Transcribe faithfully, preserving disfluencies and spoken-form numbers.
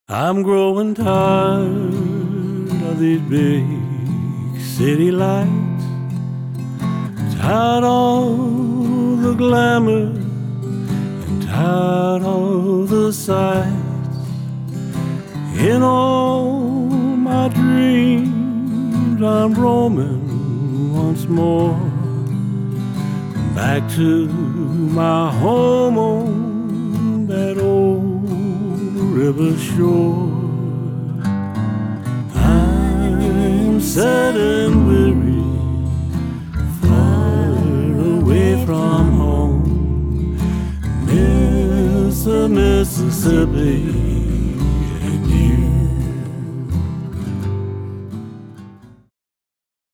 I'm growing tired of these big city lights, tired of the glamour and tired of the sights. In all my dreams I'm roaming once more back to my home on that old river shore. I'm sad and weary, far away from home, miss the Mississippi